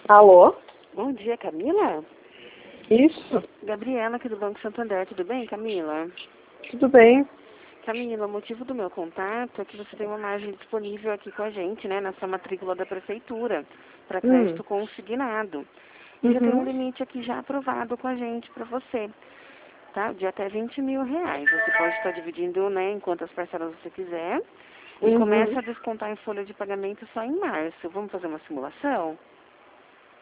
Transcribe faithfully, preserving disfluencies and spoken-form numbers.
Alô? Bom dia, Camila? Isso, Gabriela, aqui do Banco Santander. Tudo bem, Camila? tudo bem. Camila, o motivo do meu contato é que você tem uma margem disponível aqui com a gente, né, na sua matrícula da prefeitura, para Hum. crédito consignado. E já tem um Uhum. limite aqui já aprovado com a gente para você, tá? De até vinte mil reais. Você pode estar dividindo, né, em quantas parcelas você quiser. E Uhum. começa a descontar em folha de pagamento só em março. Vamos fazer uma simulação?